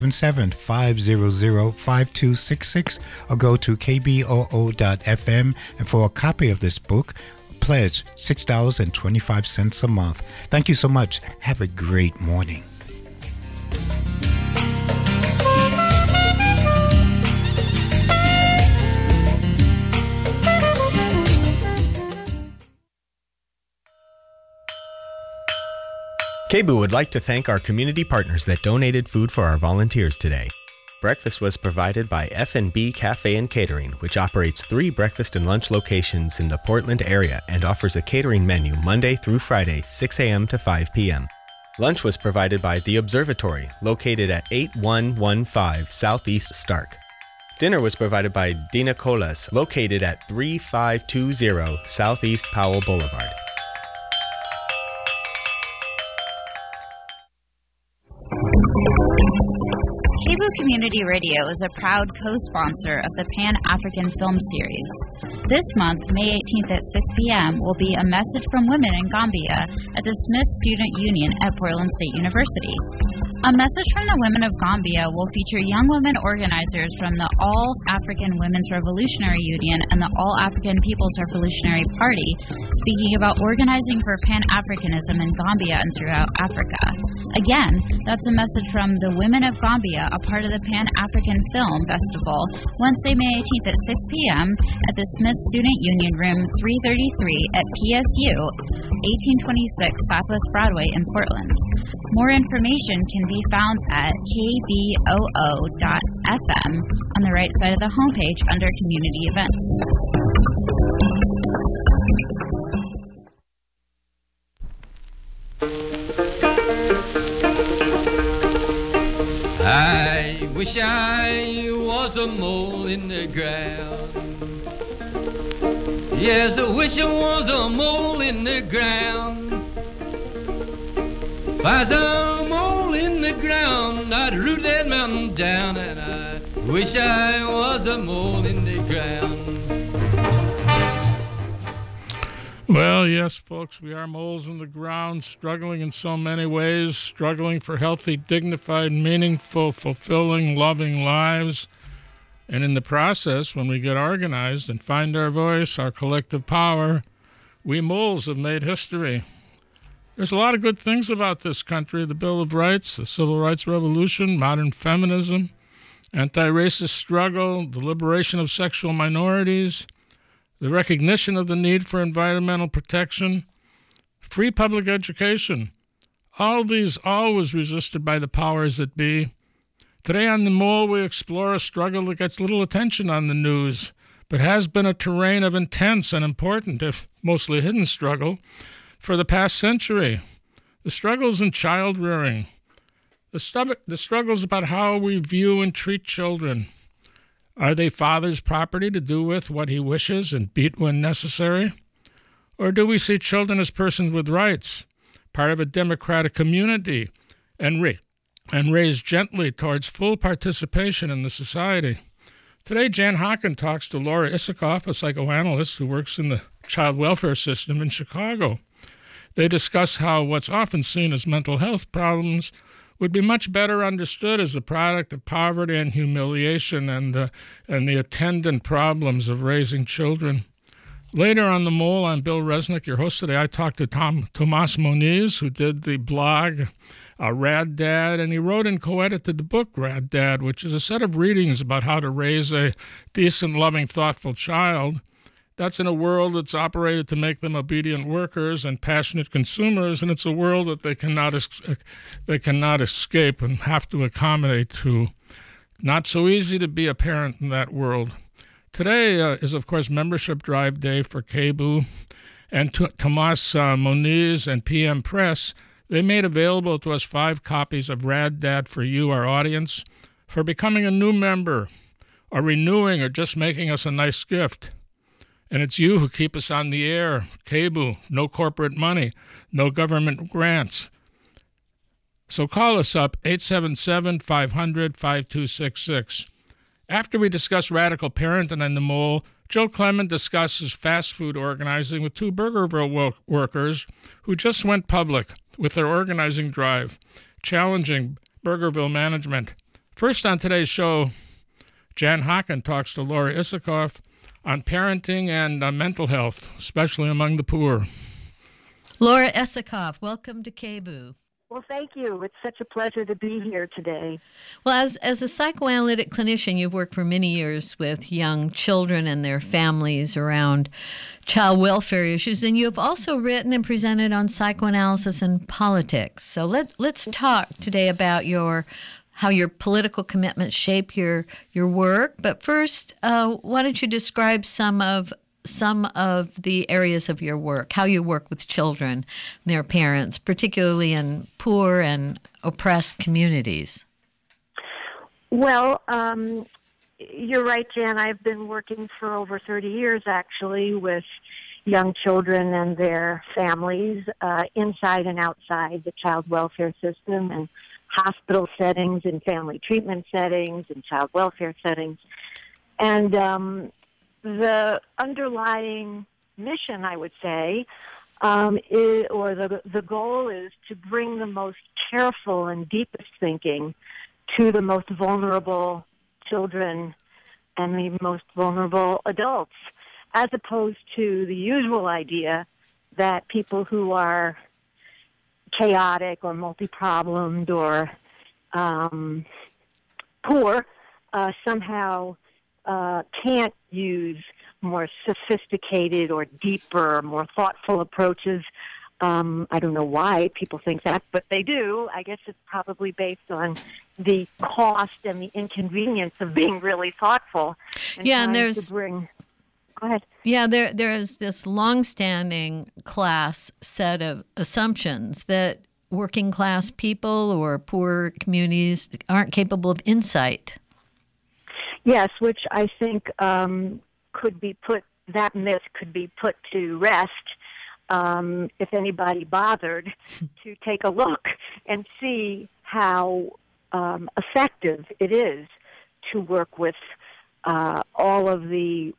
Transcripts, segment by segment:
877-500-5266 or go to kboo.fm, and for a copy of this book, pledge $6.25 a month. Thank you so much. Have a great morning. KBOO would like to thank our community partners that donated food for our volunteers today. Breakfast was provided by F&B Cafe and Catering, which operates 3 breakfast and lunch locations in the Portland area and offers a catering menu Monday through Friday, 6 a.m. to 5 p.m. Lunch was provided by The Observatory, located at 8115 Southeast Stark. Dinner was provided by Dina Colas, located at 3520 Southeast Powell Boulevard. KBOO Community Radio is a proud co-sponsor of the Pan-African Film Series. This month, May 18th at 6 p.m., will be A Message from Women in Gambia at the Smith Student Union at Portland State University. A Message from the Women of Gambia will feature young women organizers from the All-African Women's Revolutionary Union and the All-African People's Revolutionary Party, speaking about organizing for Pan-Africanism in Gambia and throughout Africa. Again, that's a message from the Women of Gambia, a part of the Pan-African Film Festival, Wednesday, May 18th at 6 p.m. at the Smith Student Union Room 333 at PSU, 1826 Southwest Broadway in Portland. More information can be found at kboo.fm on the right side of the homepage under Community Events. I wish I was a mole in the ground. Yes, I wish I was a mole in the ground. If I was a mole in the ground, I'd root that mountain down, and I wish I was a mole in the ground. Well, yes, folks, we are moles in the ground, struggling in so many ways, struggling for healthy, dignified, meaningful, fulfilling, loving lives. And in the process, when we get organized and find our voice, our collective power, we moles have made history. There's a lot of good things about this country: the Bill of Rights, the Civil Rights Revolution, modern feminism, anti-racist struggle, the liberation of sexual minorities, the recognition of the need for environmental protection, free public education. All these always resisted by the powers that be. Today on The Mole, we explore a struggle that gets little attention on the news, but has been a terrain of intense and important, if mostly hidden struggle, for the past century. The struggles in child rearing, the struggles about how we view and treat children. Are they father's property to do with what he wishes and beat when necessary? Or do we see children as persons with rights, part of a democratic community, and raised gently towards full participation in the society? Today, Jan Hocken talks to Laura Isikoff, a psychoanalyst who works in the child welfare system in Chicago. They discuss how what's often seen as mental health problems would be much better understood as a product of poverty and humiliation and the attendant problems of raising children. Later on The Mole, I'm Bill Resnick, your host today. I talked to Tomas Moniz, who did the blog Rad Dad, and he wrote and co-edited the book Rad Dad, which is a set of readings about how to raise a decent, loving, thoughtful child. That's in a world that's operated to make them obedient workers and passionate consumers, and it's a world that they cannot escape and have to accommodate to. Not so easy to be a parent in that world. Today is, of course, Membership Drive Day for KBOO, and Tomas Moniz and PM Press, they made available to us 5 copies of Rad Dad for you, our audience, for becoming a new member, or renewing, or just making us a nice gift. And it's you who keep us on the air. KBOO, no corporate money, no government grants. So call us up, 877-500-5266. After we discuss radical parenting and The Mole, Joe Clement discusses fast food organizing with 2 Burgerville workers who just went public with their organizing drive, challenging Burgerville management. First on today's show, Jan Hocken talks to Laura Isikoff on parenting and mental health, especially among the poor. Laura Isikoff, welcome to KBOO. Well, thank you. It's such a pleasure to be here today. Well, as a psychoanalytic clinician, you've worked for many years with young children and their families around child welfare issues, and you have also written and presented on psychoanalysis and politics. So let's talk today about how your political commitments shape your work. But first, why don't you describe some of the areas of your work, how you work with children and their parents, particularly in poor and oppressed communities? Well, you're right, Jan. I've been working for over 30 years, actually, with young children and their families inside and outside the child welfare system and hospital settings and family treatment settings and child welfare settings. And the underlying mission, I would say, the goal is to bring the most careful and deepest thinking to the most vulnerable children and the most vulnerable adults, as opposed to the usual idea that people who are chaotic or multi-problemed or poor somehow can't use more sophisticated or deeper, more thoughtful approaches. I don't know why people think that, but they do. I guess it's probably based on the cost and the inconvenience of being really thoughtful. And there's... Go ahead. Yeah, there is this longstanding class set of assumptions that working class people or poor communities aren't capable of insight. Yes, which I think that myth could be put to rest if anybody bothered to take a look and see how effective it is to work with all of the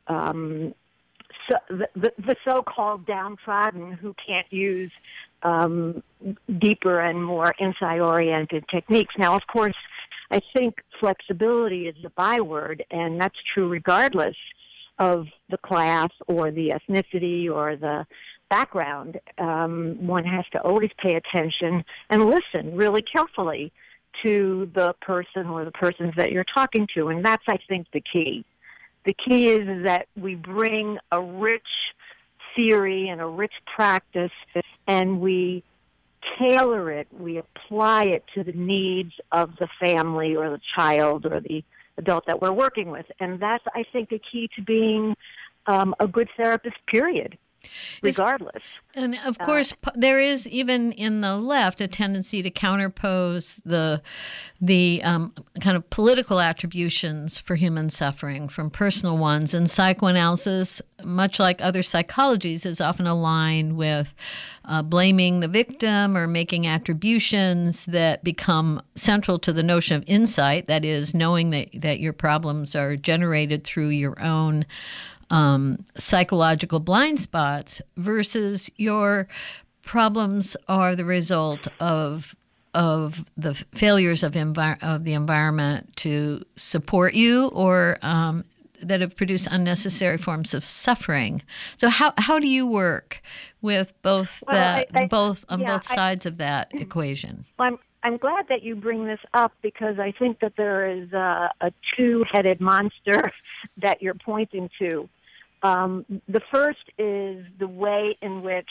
so-called downtrodden who can't use deeper and more insight-oriented techniques. Now, of course, I think flexibility is the byword, and that's true regardless of the class or the ethnicity or the background. One has to always pay attention and listen really carefully to the person or the persons that you're talking to, and that's, I think, the key. The key is that we bring a rich theory and a rich practice, and we tailor it, we apply it to the needs of the family or the child or the adult that we're working with. And that's, I think, the key to being a good therapist, period, regardless. And, of course, there is, even in the left, a tendency to counterpose the kind of political attributions for human suffering from personal ones. And psychoanalysis, much like other psychologies, is often aligned with blaming the victim or making attributions that become central to the notion of insight, that is, knowing that your problems are generated through your own psychological blind spots, versus your problems are the result of the failures of the environment to support you, or that have produced unnecessary forms of suffering. So how do you work with both both sides of that equation? Well, I'm glad that you bring this up, because I think that there is a two-headed monster that you're pointing to. The first is the way in which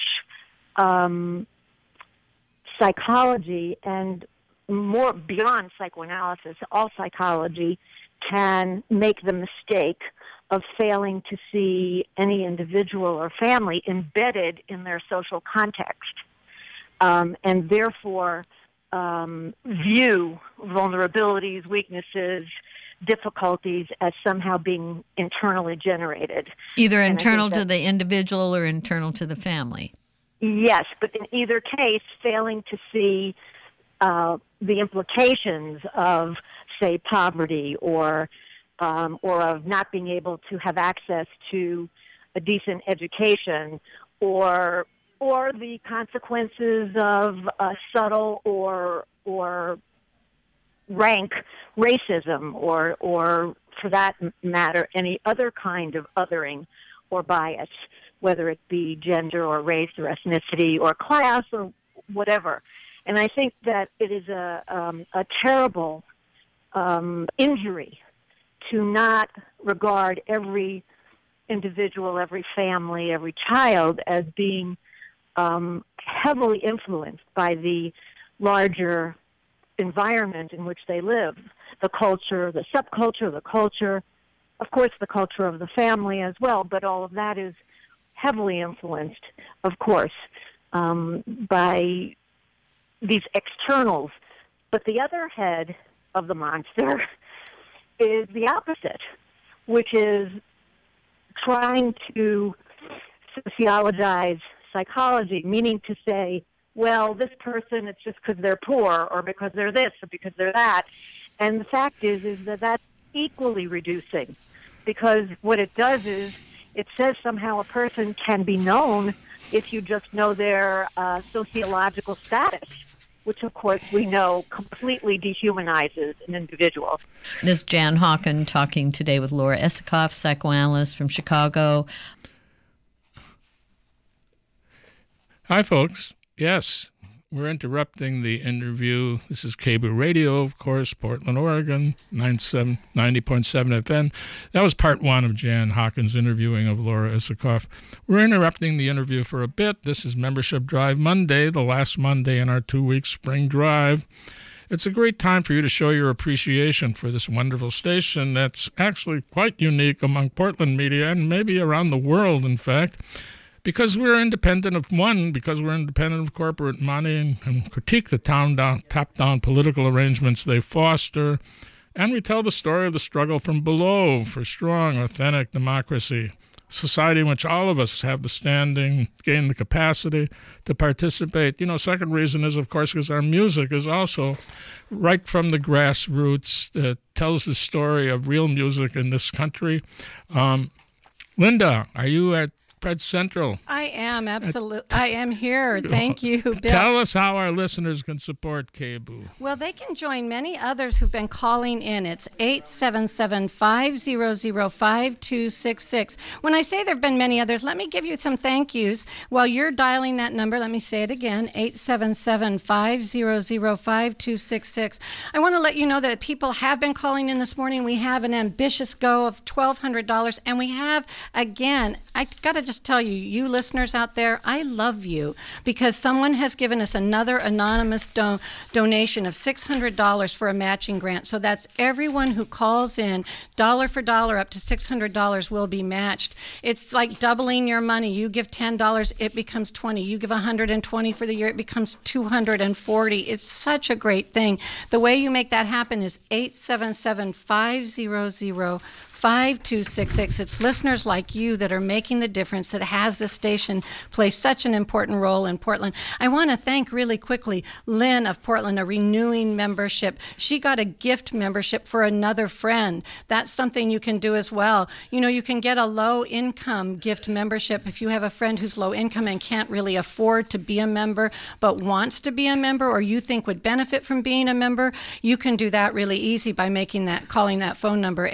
psychology, and more beyond psychoanalysis, all psychology, can make the mistake of failing to see any individual or family embedded in their social context, and therefore view vulnerabilities, weaknesses, difficulties as somehow being internally generated. Either internal to the individual or internal to the family. Yes, but in either case, failing to see the implications of, say, poverty or of not being able to have access to a decent education, or the consequences of subtle or rank racism or for that matter, any other kind of othering or bias, whether it be gender or race or ethnicity or class or whatever. And I think that it is a terrible injury to not regard every individual, every family, every child as being heavily influenced by the larger environment in which they live, the culture, the subculture, the culture, of course the culture of the family as well, but all of that is heavily influenced, of course, by these externals. But the other head of the monster is the opposite, which is trying to sociologize psychology, meaning to say, well, this person, it's just because they're poor or because they're this or because they're that. And the fact is that that's equally reducing, because what it does is it says somehow a person can be known if you just know their sociological status, which, of course, we know completely dehumanizes an individual. This is Jan Hawken talking today with Laura Isikoff, psychoanalyst from Chicago. Hi, folks. Yes, we're interrupting the interview. This is KBOO Radio, of course, Portland, Oregon, 90.7 FM. That was part one of Jan Hawken's interviewing of Laura Isikoff. We're interrupting the interview for a bit. This is Membership Drive Monday, the last Monday in our 2-week spring drive. It's a great time for you to show your appreciation for this wonderful station that's actually quite unique among Portland media and maybe around the world, in fact. Because we're independent of corporate money and critique the top-down political arrangements they foster, and we tell the story of the struggle from below for strong, authentic democracy, society in which all of us have the standing, gain the capacity to participate. Second reason is, of course, because our music is also right from the grassroots, that tells the story of real music in this country. Linda, are you at Pred Central? I am, absolutely. I am here. Thank you, Bill. Tell us how our listeners can support KBOO. Well, they can join many others who've been calling in. It's 877-500-5266. When I say there have been many others, let me give you some thank yous. While you're dialing that number, let me say it again, 877-500-5266. I want to let you know that people have been calling in this morning. We have an ambitious goal of $1,200, and we have, again, I got to just tell you, you listeners out there, I love you, because someone has given us another anonymous donation of $600 for a matching grant. So that's everyone who calls in, dollar for dollar, up to $600 will be matched. It's like doubling your money. You give $10, it becomes $20. You give $120 for the year, it becomes $240. It's such a great thing. The way you make that happen is 877-500-5266. It's listeners like you that are making the difference, that has this station play such an important role in Portland. I want to thank really quickly Lynn of Portland, a renewing membership. She got a gift membership for another friend. That's something you can do as well. You can get a low-income gift membership if you have a friend who's low income and can't really afford to be a member but wants to be a member, or you think would benefit from being a member. You can do that really easy by calling that phone number,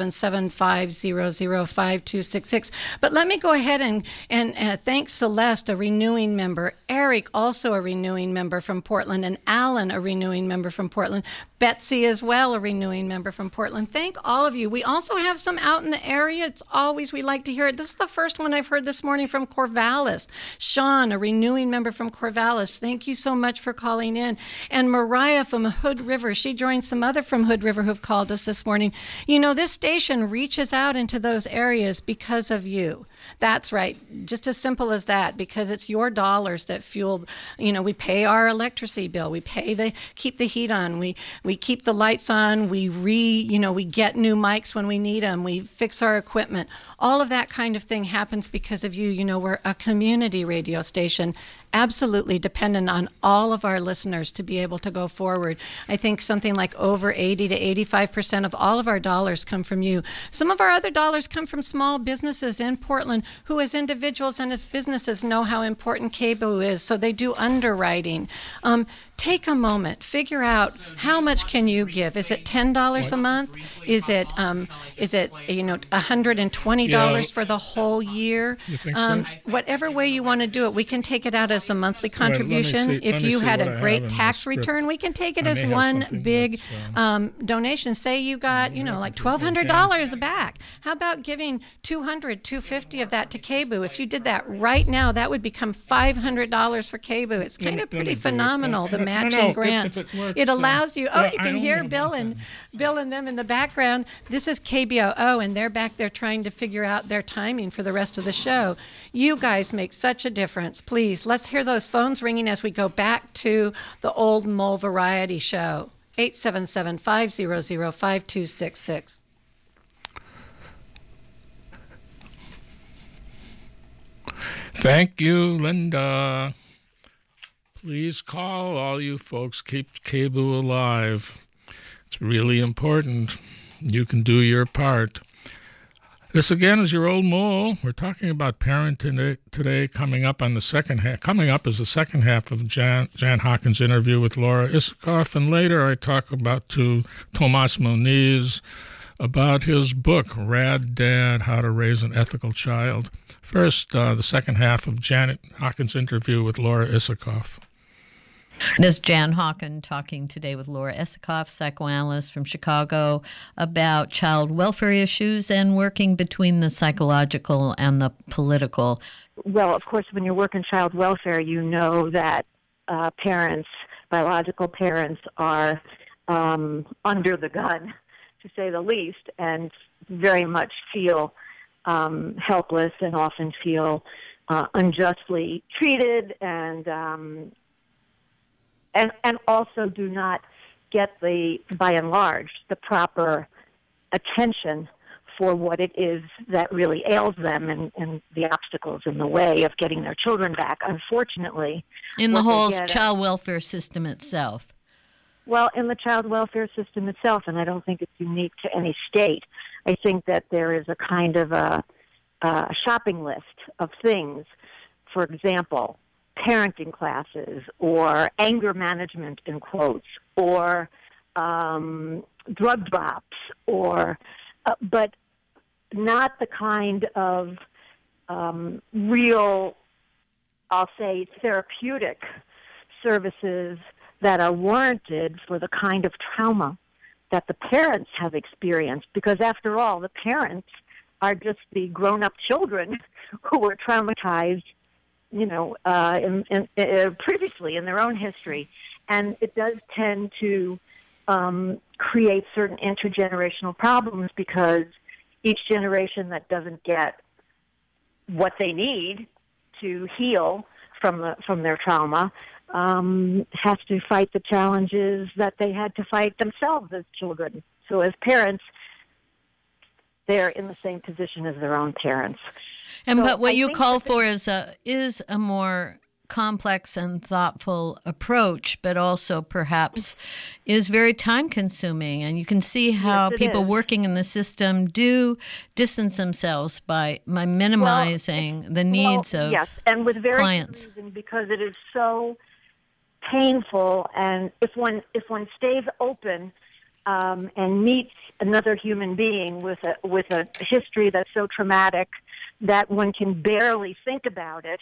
877-500-5266. But let me go ahead and thank Celeste, a renewing member, Eric, also a renewing member from Portland, and Alan, a renewing member from Portland, Betsy as well, a renewing member from Portland. Thank all of you. We also have some out in the area. We like to hear it. This is the first one I've heard this morning from Corvallis. Sean, a renewing member from Corvallis. Thank you so much for calling in. And Mariah from Hood River. She joined some other from Hood River who've called us this morning. This station reaches out into those areas because of you. That's right. Just as simple as that, because it's your dollars that fuel, we pay our electricity bill. We keep the heat on. We keep the lights on. We get new mics when we need them. We fix our equipment. All of that kind of thing happens because of you. We're a community radio station, absolutely dependent on all of our listeners to be able to go forward. I think something like over 80 to 85% of all of our dollars come from you. Some of our other dollars come from small businesses in Portland who, as individuals and as businesses, know how important KBOO is, so they do underwriting. take a moment, figure out how much can you give. Is it $10 a month? Is it $120 for the whole year? You think so? Whatever way you want to do it, we can take it out as a monthly contribution. If you had a great tax return, we can take it as one big donation. Say you got like $1,200 back. How about giving $200, $250 of that to KBOO? If you did that right now, that would become $500 for KBOO. It's kind of pretty phenomenal, the matching grants. It allows you, you can hear Bill and them in the background. This is KBOO, and they're back there trying to figure out their timing for the rest of the show. You guys make such a difference. Please, let's hear those phones ringing as we go back to the Old Mole Variety Show. 877-500-5266. Thank you, Linda. Please call, all you folks. Keep KBOO alive. It's really important. You can do your part. This again is your old mole. We're talking about parenting today. Coming up on the second half. Coming up is the second half of Jan Hawkins' interview with Laura Isikoff, and later I talk to Tomas Moniz about his book, Rad Dad: How to Raise an Ethical Child. First, the second half of Janet Hawkins' interview with Laura Isikoff. This is Jan Hawken talking today with Laura Isikoff, psychoanalyst from Chicago, about child welfare issues and working between the psychological and the political. Well, of course, when you work in child welfare, you know that parents, biological parents, are under the gun, to say the least, and very much feel helpless and often feel unjustly treated and also do not get by and large, the proper attention for what it is that really ails them and the obstacles in the way of getting their children back. Unfortunately, in the whole child welfare system itself. Well, in the child welfare system itself, and I don't think it's unique to any state. I think that there is a kind of a shopping list of things. For example, parenting classes, or anger management in quotes, or drug drops, but not the kind of real, I'll say, therapeutic services that are warranted for the kind of trauma that the parents have experienced. Because after all, the parents are just the grown-up children who were traumatized previously in their own history. And it does tend to create certain intergenerational problems because each generation that doesn't get what they need to heal from their trauma has to fight the challenges that they had to fight themselves as children. So as parents, they're in the same position as their own parents. But what you call for is a more complex and thoughtful approach, but also perhaps is very time-consuming. And you can see how people working in the system do distance themselves by minimizing the needs of and with very clients. Good reason, because it is so painful. And if one stays open and meets another human being with a history that's so traumatic that one can barely think about it,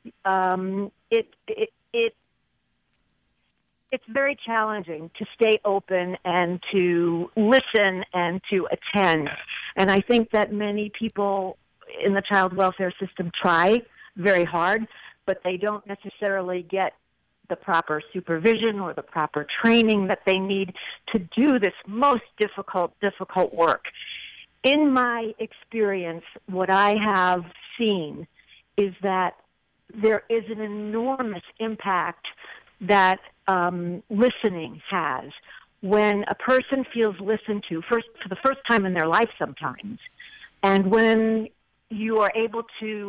it's very challenging to stay open and to listen and to attend. And I think that many people in the child welfare system try very hard, but they don't necessarily get the proper supervision or the proper training that they need to do this most difficult work. In my experience, what I have seen is that there is an enormous impact that listening has. When a person feels listened to, for the first time in their life sometimes, and when you are able to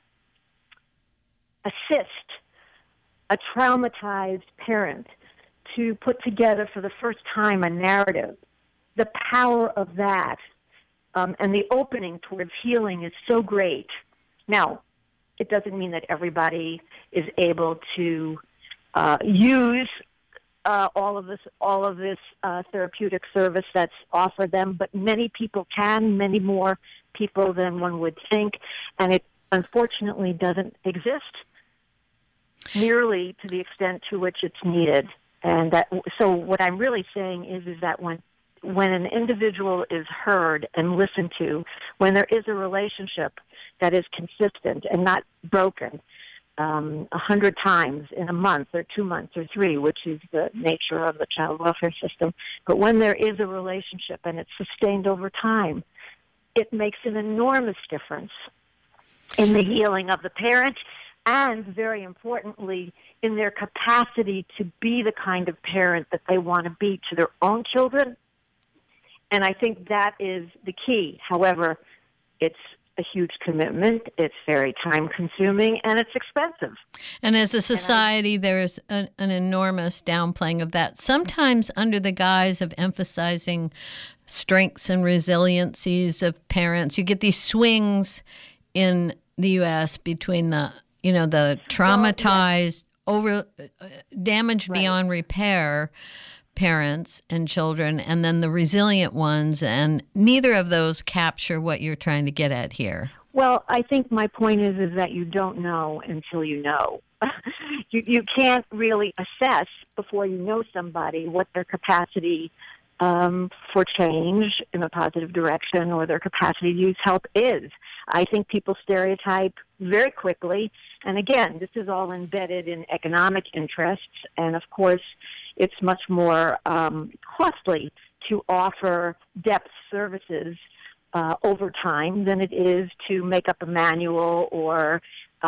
assist a traumatized parent to put together for the first time a narrative, the power of that and the opening towards healing is so great. Now, it doesn't mean that everybody is able to use all of this therapeutic service that's offered them, but many people can, many more people than one would think, and it unfortunately doesn't exist nearly to the extent to which it's needed. And so what I'm really saying is that when an individual is heard and listened to, when there is a relationship that is consistent and not broken 100 times in a month or 2 months or 3, which is the nature of the child welfare system, but when there is a relationship and it's sustained over time, it makes an enormous difference in the healing of the parent and, very importantly, in their capacity to be the kind of parent that they want to be to their own children. And I think that is the key. However, it's a huge commitment, it's very time-consuming, and it's expensive. And as a society, there's an enormous downplaying of that, sometimes under the guise of emphasizing strengths and resiliencies of parents. You get these swings in the U.S. between the traumatized, damaged beyond repair parents and children, and then the resilient ones, and neither of those capture what you're trying to get at here. Well, I think my point is that you don't know until you know. You can't really assess before you know somebody what their capacity for change in a positive direction or their capacity to use help is. I think people stereotype very quickly, and again, this is all embedded in economic interests, and of course, it's much more costly to offer depth services over time than it is to make up a manual or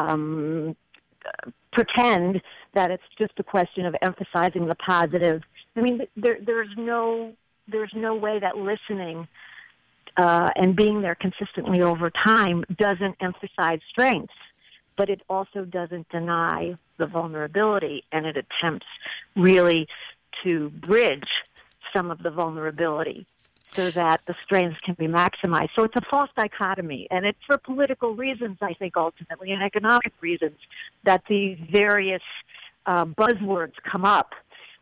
pretend that it's just a question of emphasizing the positive. I mean, there's no way that listening and being there consistently over time doesn't emphasize strengths, but it also doesn't deny the vulnerability, and it attempts really to bridge some of the vulnerability so that the strengths can be maximized. So it's a false dichotomy, and it's for political reasons, I think, ultimately, and economic reasons, that these various buzzwords come up.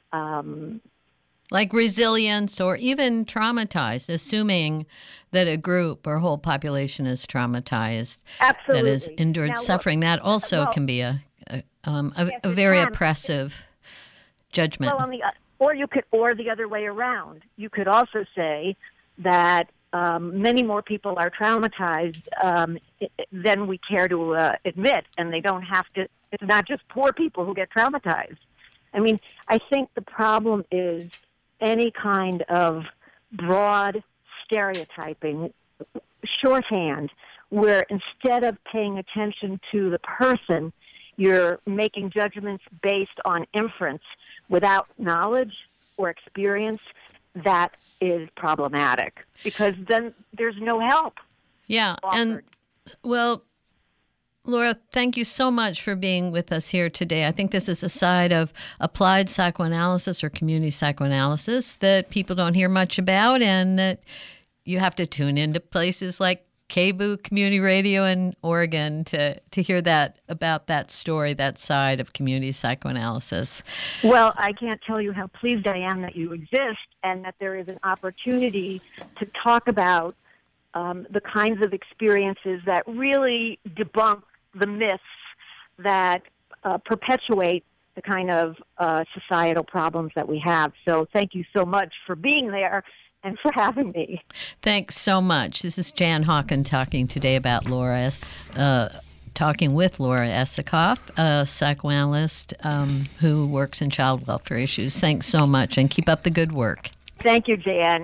Like resilience or even traumatized, assuming that a group or whole population is traumatized, absolutely, that has endured suffering. That also can be a very oppressive judgment. Well, or the other way around. You could also say that many more people are traumatized than we care to admit, and they don't have to. It's not just poor people who get traumatized. I mean, I think the problem is any kind of broad stereotyping, shorthand, where instead of paying attention to the person, you're making judgments based on inference without knowledge or experience. That is problematic, because then there's no help. Yeah, offered. And, well, Laura, thank you so much for being with us here today. I think this is a side of applied psychoanalysis or community psychoanalysis that people don't hear much about, and that you have to tune into places like KBOO Community Radio in Oregon to hear that about that story, that side of community psychoanalysis. Well, I can't tell you how pleased I am that you exist and that there is an opportunity to talk about the kinds of experiences that really debunk the myths that perpetuate the kind of societal problems that we have. So thank you so much for being there and for having me. Thanks so much. This is Jan Hawken talking today about talking with Laura Esikoff, a psychoanalyst who works in child welfare issues. Thanks so much, and keep up the good work. Thank you, Jan.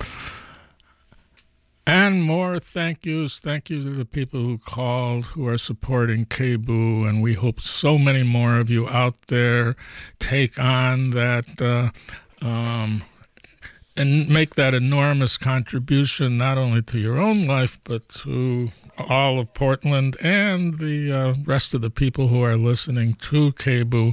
And more thank yous. Thank you to the people who called, who are supporting KBOO, and we hope so many more of you out there take on that and make that enormous contribution, not only to your own life, but to all of Portland and the rest of the people who are listening to KBOO.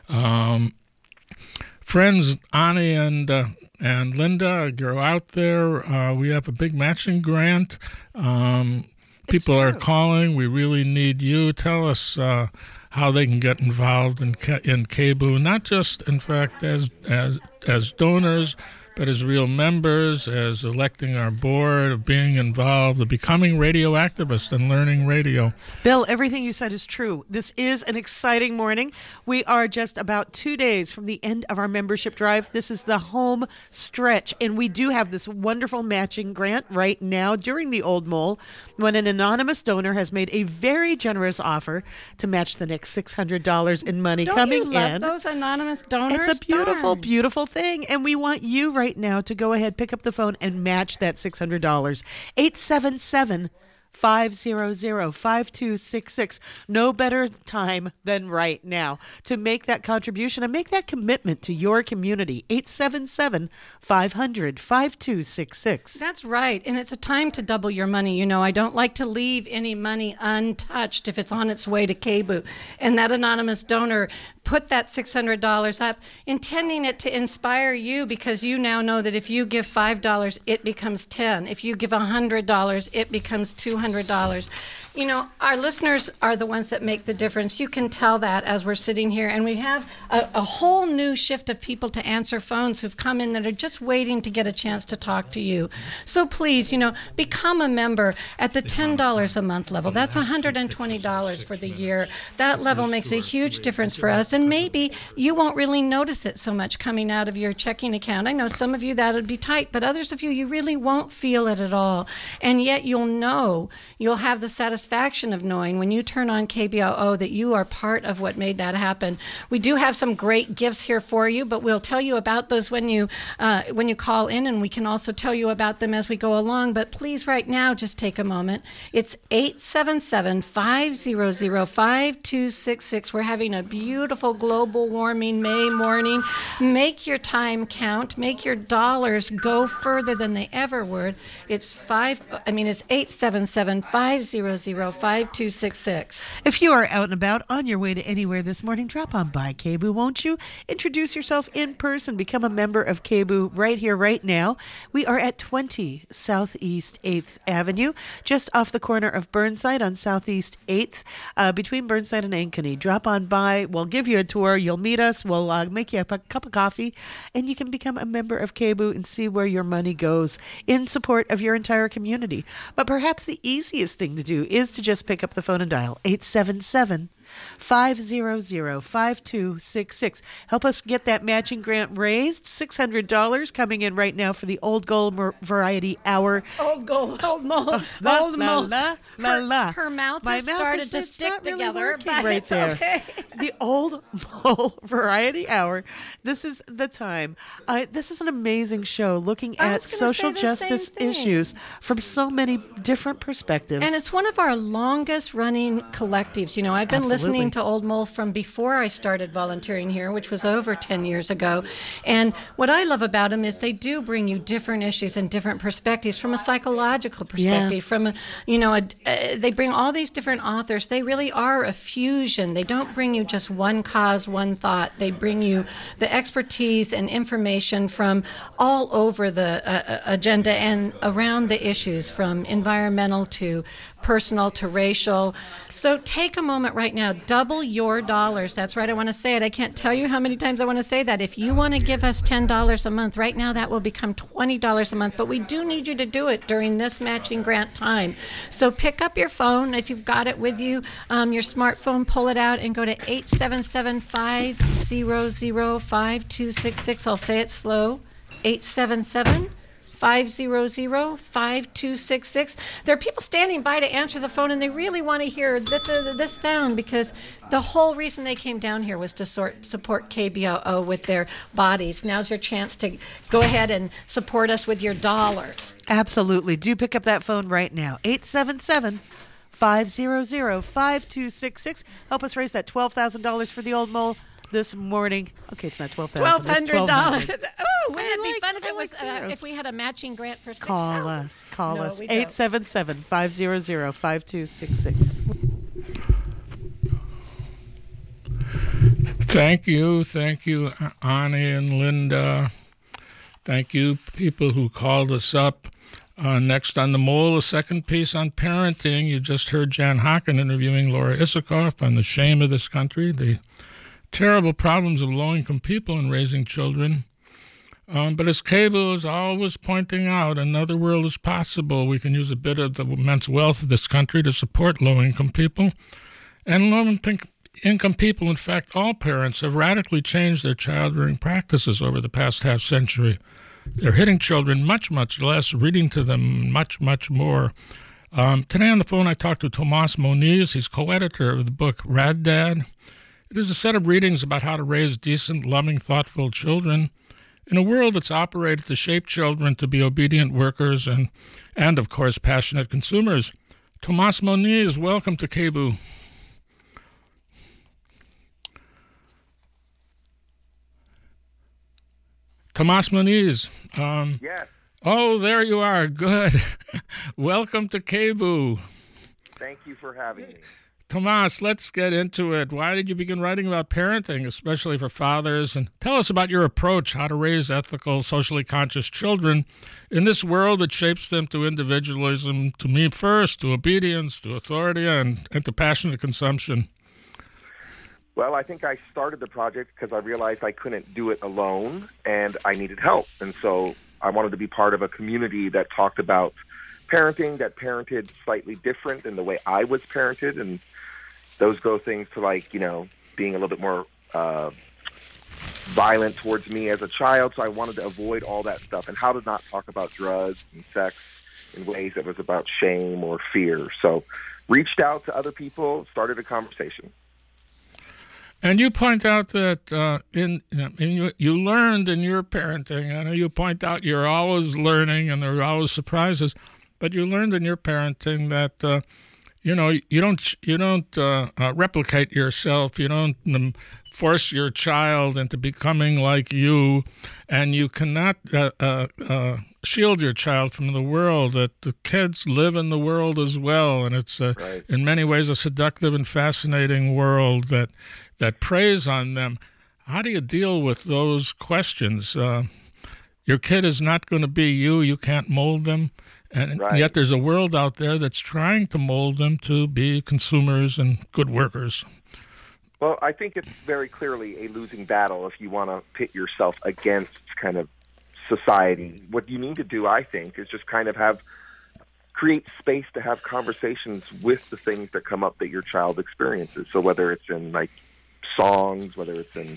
Friends, Ani and Linda, you're out there. We have a big matching grant people are calling. We really need you. Tell us how they can get involved in KBOO, not just, in fact, as donors, but as real members, as electing our board, of being involved, of becoming radio activists and learning radio. Bill, everything you said is true. This is an exciting morning. We are just about 2 days from the end of our membership drive. This is the home stretch, and we do have this wonderful matching grant right now during the Old Mole when an anonymous donor has made a very generous offer to match the next $600 in money coming in. Don't you love those anonymous donors? It's a beautiful, beautiful thing, and we want you right now to go ahead, pick up the phone, and match that $600. 877-500-5266. No better time than right now to make that contribution and make that commitment to your community. 877-500-5266. That's right. And it's a time to double your money. You know, I don't like to leave any money untouched if it's on its way to KBOO. And that anonymous donor put that $600 up, intending it to inspire you, because you now know that if you give $5, it becomes $10. If you give $100, it becomes $200. You know, our listeners are the ones that make the difference. You can tell that as we're sitting here, and we have a whole new shift of people to answer phones who've come in that are just waiting to get a chance to talk to you. So please, you know, become a member at the $10 a month level. That's $120 for the year. That level makes a huge difference for us, and maybe you won't really notice it so much coming out of your checking account. I know some of you that would be tight, but others of you really won't feel it at all. And yet you'll know, you'll have the satisfaction of knowing when you turn on KBOO that you are part of what made that happen. We do have some great gifts here for you, but we'll tell you about those when you call in, and we can also tell you about them as we go along. But please, right now, just take a moment. It's 877-500-5266. We're having a beautiful global warming May morning. Make your time count. Make your dollars go further than they ever would. It's 877-500-5266. If you are out and about on your way to anywhere this morning, drop on by KBOO, won't you? Introduce yourself in person. Become a member of KBOO right here, right now. We are at 20 Southeast 8th Avenue, just off the corner of Burnside on Southeast 8th, between Burnside and Ankeny. Drop on by. We'll give you a tour. You'll meet us. We'll make you a cup of coffee, and you can become a member of KBOO and see where your money goes in support of your entire community. But perhaps the easiest thing to do is to just pick up the phone and dial 877-500-5266. Help us get that matching grant raised. $600 coming in right now for the Old Gold Variety Hour. Old Mole. Her mouth has started to stick together. But right there. Okay. The Old Mole Variety Hour. This is the time. This is an amazing show looking at social justice issues from so many different perspectives. And it's one of our longest running collectives. You know, I've been listening to Old Mole from before I started volunteering here, which was over 10 years ago. And what I love about them is they do bring you different issues and different perspectives from a psychological perspective, they bring all these different authors. They really are a fusion. They don't bring you just one cause, one thought. They bring you the expertise and information from all over the agenda and around the issues, from environmental to personal to racial. So take a moment right now. Double your dollars. That's right. I want to say it. I can't tell you how many times I want to say that. If you want to give us $10 a month, right now that will become $20 a month. But we do need you to do it during this matching grant time. So pick up your phone. If you've got it with you, your smartphone, pull it out and go to 877-500-5266. I'll say it slow. 877-500-5266. There are people standing by to answer the phone, and they really want to hear this sound, because the whole reason they came down here was to support KBOO with their bodies. Now's your chance to go ahead and support us with your dollars. Absolutely. Do pick up that phone right now. 877-500-5266. Help us raise that $12,000 for the Old Mole this morning. Okay, it's not $12,000. $1,200. Oh, wouldn't it be fun if it was if we had a matching grant for $6,000? Call us. 877-500-5266. Thank you, Ani and Linda. Thank you, people who called us up. Next on The Mole, a second piece on parenting. You just heard Jan Hocken interviewing Laura Isikoff on the shame of this country, the terrible problems of low-income people in raising children. But as Kebu is always pointing out, another world is possible. We can use a bit of the immense wealth of this country to support low-income people. And low-income people, in fact, all parents, have radically changed their child-rearing practices over the past half-century. They're hitting children much, much less, reading to them much, much more. Today on the phone, I talked to Tomas Moniz. He's co-editor of the book Rad Dad. It is a set of readings about how to raise decent, loving, thoughtful children in a world that's operated to shape children to be obedient workers and of course, passionate consumers. Tomas Moniz, welcome to Kebu. Tomas Moniz. Yes. Oh, there you are. Good. Welcome to Kebu. Thank you for having me. Tomas, let's get into it. Why did you begin writing about parenting, especially for fathers? And tell us about your approach, how to raise ethical, socially conscious children in this world that shapes them to individualism, to me first, to obedience, to authority, and to passionate consumption. Well, I think I started the project because I realized I couldn't do it alone and I needed help. And so I wanted to be part of a community that talked about parenting, that parented slightly different than the way I was parented. And those go things to being a little bit more violent towards me as a child. So I wanted to avoid all that stuff and how to not talk about drugs and sex in ways that was about shame or fear. So reached out to other people, started a conversation. And you point out that you learned in your parenting. I know you point out you're always learning and there are always surprises, but you learned in your parenting that you don't replicate yourself. You don't force your child into becoming like you, and you cannot shield your child from the world. That the kids live in the world as well, and it's right. In many ways a seductive and fascinating world that preys on them. How do you deal with those questions? Your kid is not going to be you. You can't mold them. And right. Yet there's a world out there that's trying to mold them to be consumers and good workers. Well, I think it's very clearly a losing battle if you want to pit yourself against kind of society. What you need to do, I think, is just kind of create space to have conversations with the things that come up that your child experiences. So whether it's in songs, whether it's in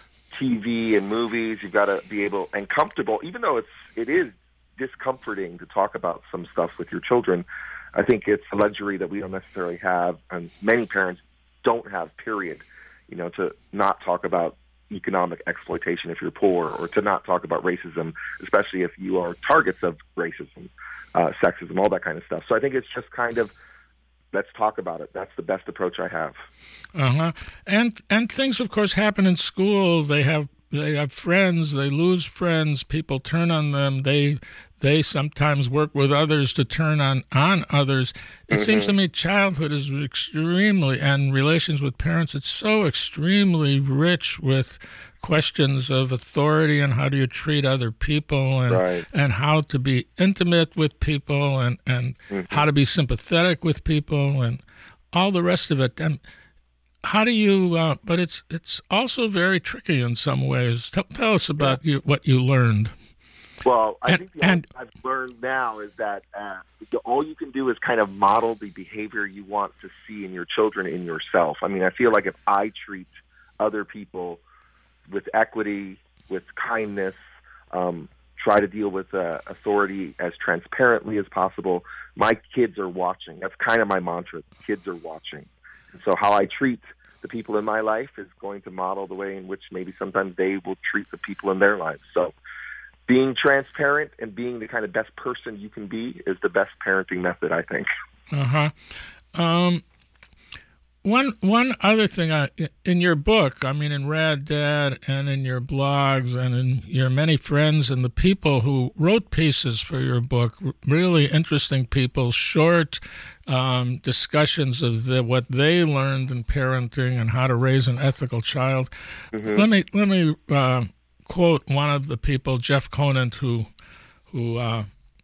TV and movies, you've got to be able and comfortable, even though it is discomforting to talk about some stuff with your children. I think it's a luxury that we don't necessarily have, and many parents don't have, period, to not talk about economic exploitation if you're poor, or to not talk about racism, especially if you are targets of racism, sexism, all that kind of stuff. So I think it's just kind of, let's talk about it. That's the best approach I have. Uh-huh. And things, of course, happen in school. They have friends, they lose friends, people turn on them, they sometimes work with others to turn on others. It seems to me childhood is extremely, and relations with parents, it's so extremely rich with questions of authority and how do you treat other people and right. and how to be intimate with people and how to be sympathetic with people and all the rest of it. And how do you, but it's also very tricky in some ways. Tell us about what you learned. Well, I think I've learned now is that all you can do is kind of model the behavior you want to see in your children in yourself. I mean, I feel like if I treat other people with equity, with kindness, try to deal with authority as transparently as possible, my kids are watching. That's kind of my mantra. Kids are watching. And so how I treat the people in my life is going to model the way in which maybe sometimes they will treat the people in their lives. So being transparent and being the kind of best person you can be is the best parenting method, I think. One other thing, in your book, I mean, in Rad Dad and in your blogs and in your many friends and the people who wrote pieces for your book, really interesting people, short discussions of what they learned in parenting and how to raise an ethical child. Let me quote one of the people, Jeff Conant, who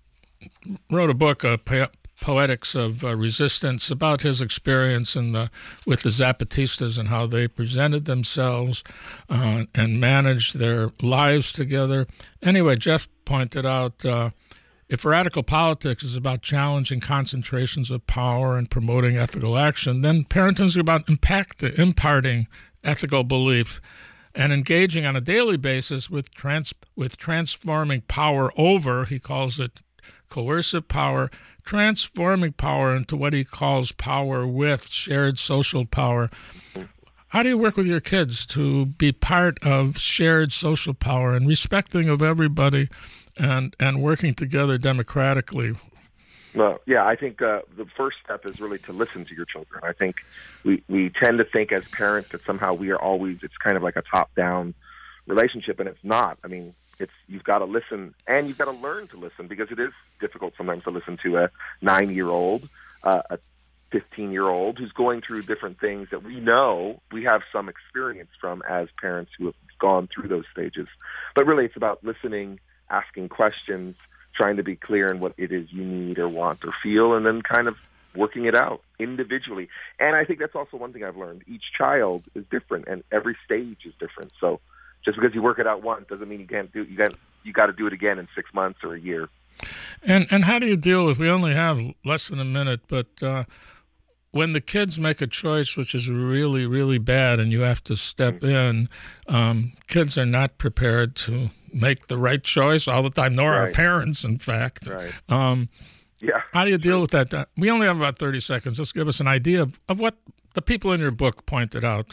wrote a book, Poetics of Resistance, about his experience with the Zapatistas and how they presented themselves and managed their lives together. Anyway, Jeff pointed out, if radical politics is about challenging concentrations of power and promoting ethical action, then parenting is about imparting ethical belief and engaging on a daily basis with transforming power over, he calls it coercive power, transforming power into what he calls power with, shared social power. How do you work with your kids to be part of shared social power and respecting of everybody and working together democratically? Well, yeah, I think the first step is really to listen to your children. I think we tend to think as parents that somehow we are always, it's kind of like a top-down relationship, and it's not. I mean, you've got to listen, and you've got to learn to listen, because it is difficult sometimes to listen to a 9-year-old, a 15-year-old who's going through different things that we know we have some experience from as parents who have gone through those stages. But really, it's about listening, asking questions, trying to be clear in what it is you need or want or feel, and then kind of working it out individually. And I think that's also one thing I've learned. Each child is different, and every stage is different. So just because you work it out once doesn't mean you can't do it. You got to do it again in 6 months or a year. And how do you deal with, we only have less than a minute, but when the kids make a choice which is really, really bad and you have to step in, kids are not prepared to make the right choice all the time, nor are parents, in fact. Right. Yeah. How do you deal with that? We only have about 30 seconds. Just give us an idea of what the people in your book pointed out.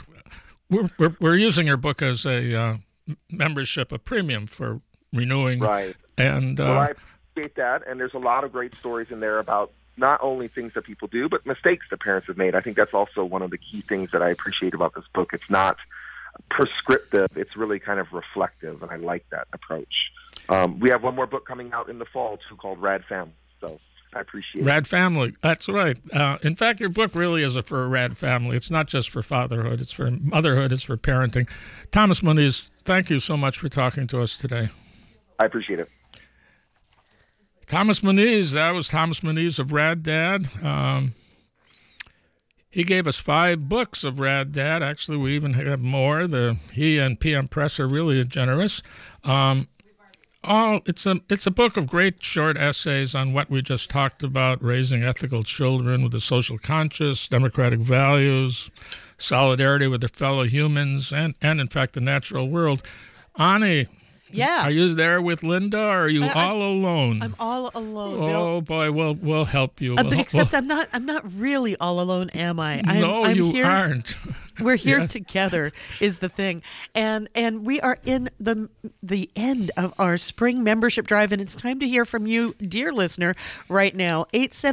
We're using your book as a membership, a premium for renewing. Right. And well, I appreciate that, and there's a lot of great stories in there about not only things that people do, but mistakes that parents have made. I think that's also one of the key things that I appreciate about this book. It's not prescriptive. It's really kind of reflective, and I like that approach. We have one more book coming out in the fall, too, called Rad Family, so I appreciate it. Rad Family, that's right. In fact, your book really is for a rad family. It's not just for fatherhood. It's for motherhood. It's for parenting. Thomas Moniz, thank you so much for talking to us today. I appreciate it. Thomas Moniz, that was Thomas Moniz of Rad Dad. He gave us 5 books of Rad Dad. Actually, we even have more. He and PM Press are really generous. It's a book of great short essays on what we just talked about: raising ethical children with a social conscience, democratic values, solidarity with their fellow humans, and in fact the natural world. Ani, yeah, are you there with Linda, or are you all alone? I'm all alone. Oh Bill. boy, we'll help you. Except I'm not really all alone, am I? I'm you here. Aren't. We're here together is the thing, and we are in the end of our spring membership drive, and it's time to hear from you, dear listener, right now.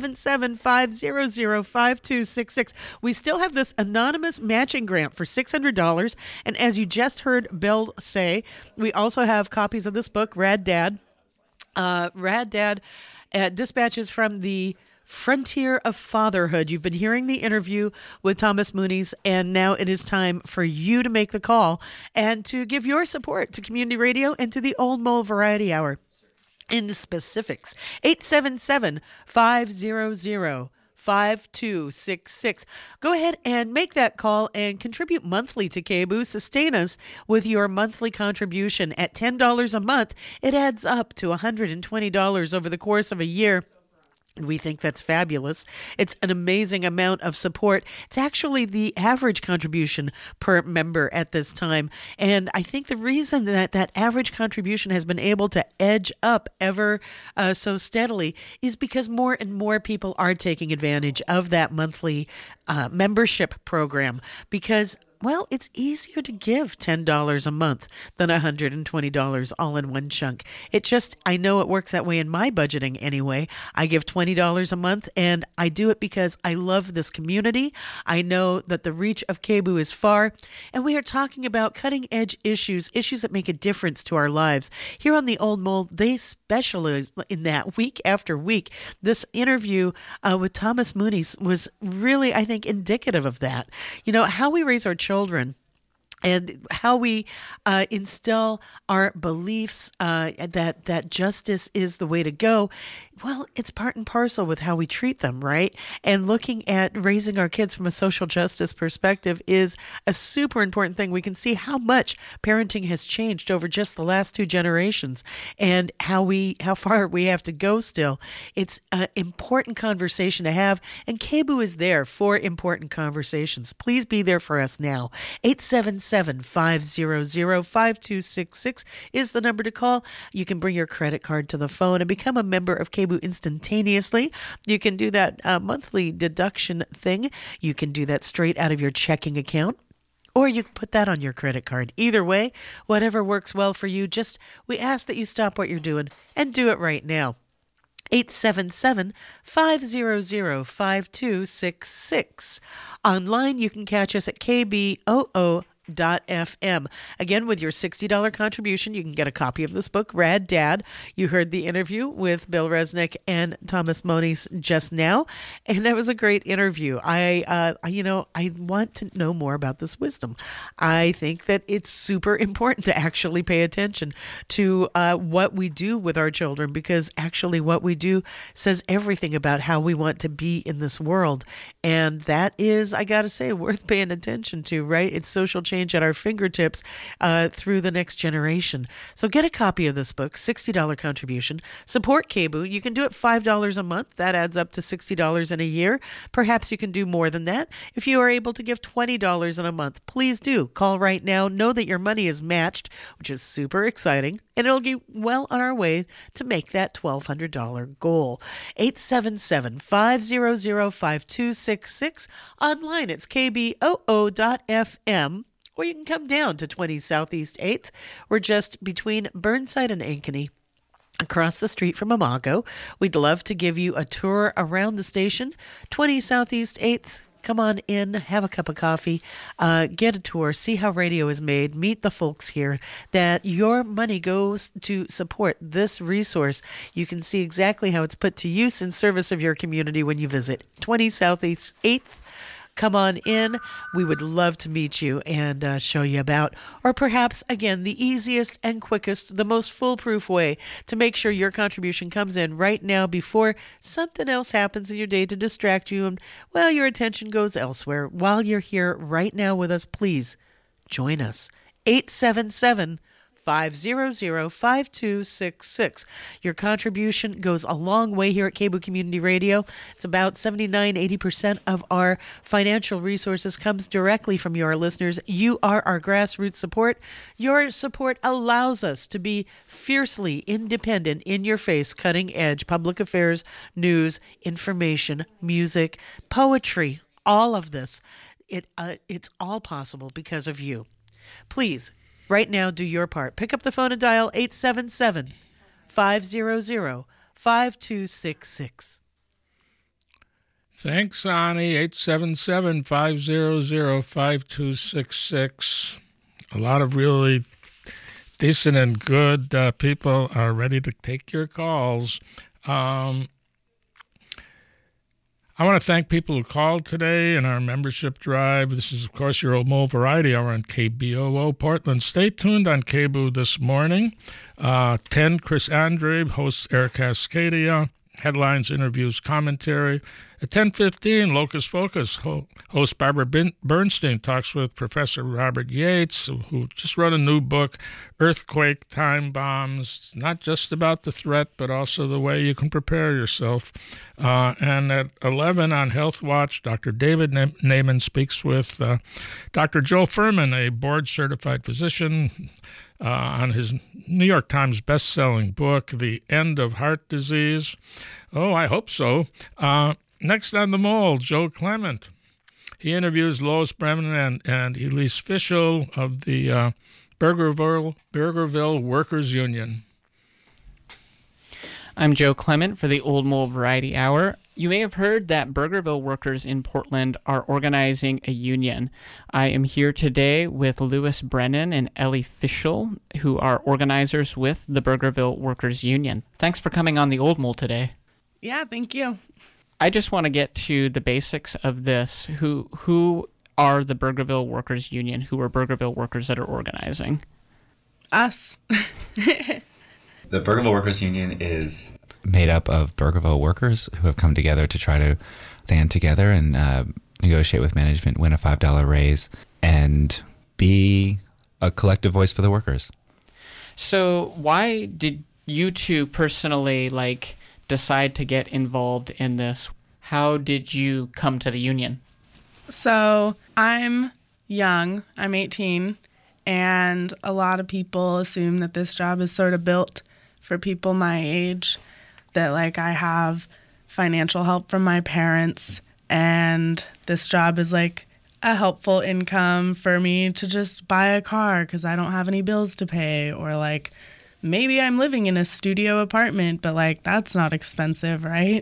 877-500-5266. We still have this anonymous matching grant for $600, and as you just heard Bill say, we also have copies of this book, Rad Dad. Rad Dad dispatches from the Frontier of Fatherhood. You've been hearing the interview with Thomas Moniz, and now it is time for you to make the call and to give your support to community radio and to the Old Mole Variety Hour. In specifics, 877-500-5266. Go ahead and make that call and contribute monthly to KBOO. Sustain us with your monthly contribution. At $10 a month, it adds up to $120 over the course of a year. We think that's fabulous. It's an amazing amount of support. It's actually the average contribution per member at this time. And I think the reason that average contribution has been able to edge up ever so steadily is because more and more people are taking advantage of that monthly membership program, because well, it's easier to give $10 a month than $120 all in one chunk. I know it works that way in my budgeting anyway. I give $20 a month, and I do it because I love this community. I know that the reach of KBOO is far, and we are talking about cutting-edge issues that make a difference to our lives. Here on the Old Mole, they specialize in that week after week. This interview with Thomas Moniz was really, I think, indicative of that. You know, how we raise our children and how we instill our beliefs that justice is the way to go. Well, it's part and parcel with how we treat them, right? And looking at raising our kids from a social justice perspective is a super important thing. We can see how much parenting has changed over just the last 2 generations and how far we have to go still. It's an important conversation to have, and KBOO is there for important conversations. Please be there for us now. 877-500-5266 is the number to call. You can bring your credit card to the phone and become a member of KBOO instantaneously. You can do that monthly deduction thing. You can do that straight out of your checking account, or you can put that on your credit card. Either way, whatever works well for you, we ask that you stop what you're doing and do it right now. 877-500-5266. Online, you can catch us at KBOO.FM. Again, with your $60 contribution, you can get a copy of this book, Rad Dad. You heard the interview with Bill Resnick and Thomas Moniz just now, and that was a great interview. I want to know more about this wisdom. I think that it's super important to actually pay attention to what we do with our children, because actually what we do says everything about how we want to be in this world, and that is, I gotta say, worth paying attention to, right? It's social change at our fingertips through the next generation. So get a copy of this book, $60 contribution. Support KBOO. You can do it $5 a month. That adds up to $60 in a year. Perhaps you can do more than that. If you are able to give $20 in a month, please do. Call right now. Know that your money is matched, which is super exciting, and it'll get well on our way to make that $1,200 goal. 877-500-5266. Online, it's KBOO.FM. Or you can come down to 20 Southeast 8th. We're just between Burnside and Ankeny, across the street from Imago. We'd love to give you a tour around the station. 20 Southeast 8th. Come on in, have a cup of coffee, get a tour, see how radio is made, meet the folks here, that your money goes to support this resource. You can see exactly how it's put to use in service of your community when you visit 20 Southeast 8th. Come on in. We would love to meet you and show you about, or perhaps, again, the easiest and quickest, the most foolproof way to make sure your contribution comes in right now before something else happens in your day to distract you and, well, your attention goes elsewhere. While you're here right now with us, please join us. 877-500-5266. Your contribution goes a long way here at KBOO Community Radio. It's about 79-80% of our financial resources comes directly from your listeners. You are our grassroots support. Your support allows us to be fiercely independent, in-your-face, cutting-edge public affairs, news, information, music, poetry, all of this. It's all possible because of you. Please, right now, do your part. Pick up the phone and dial 877-500-5266. Thanks, Ani. 877-500-5266. A lot of really decent and good people are ready to take your calls. I want to thank people who called today in our membership drive. This is, of course, your Old Mole Variety Hour on KBOO Portland. Stay tuned on KBOO this morning. 10, Chris Andre hosts Air Cascadia. Headlines, interviews, commentary. At 10:15, Locus Focus host Barbara Bernstein talks with Professor Robert Yates, who just wrote a new book, Earthquake, Time Bombs. Not just about the threat, but also the way you can prepare yourself. And at 11 on Health Watch, Dr. David Naiman speaks with Dr. Joe Furman, a board-certified physician, on his New York Times best-selling book, The End of Heart Disease. Oh, I hope so. Next on the Mole, Joe Clement. He interviews Lois Bremen and Elise Fischel of the Burgerville Workers Union. I'm Joe Clement for the Old Mole Variety Hour. You may have heard that Burgerville workers in Portland are organizing a union. I am here today with Louis Brennan and Ellie Fischel, who are organizers with the Burgerville Workers Union. Thanks for coming on the Old Mole today. Yeah, thank you. I just want to get to the basics of this. Who are the Burgerville Workers Union? Who are Burgerville workers that are organizing? Us. The Burgerville Workers Union is made up of Burgerville workers who have come together to try to stand together and negotiate with management, win a $5 raise, and be a collective voice for the workers. So why did you two personally decide to get involved in this? How did you come to the union? So I'm young. I'm 18. And a lot of people assume that this job is sort of built for people my age, that I have financial help from my parents, and this job is a helpful income for me to just buy a car because I don't have any bills to pay, or maybe I'm living in a studio apartment, but that's not expensive, right?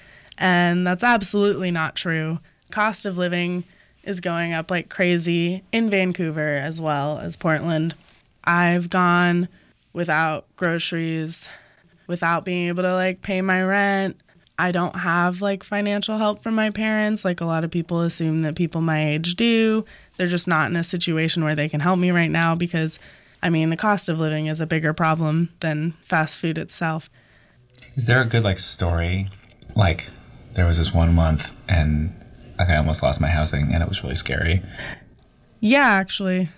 And that's absolutely not true. Cost of living is going up like crazy in Vancouver as well as Portland. I've gone without groceries, without being able to pay my rent. I don't have financial help from my parents like a lot of people assume that people my age do. They're just not in a situation where they can help me right now because, the cost of living is a bigger problem than fast food itself. Is there a good story? There was this 1 month and I almost lost my housing and it was really scary. Yeah, actually.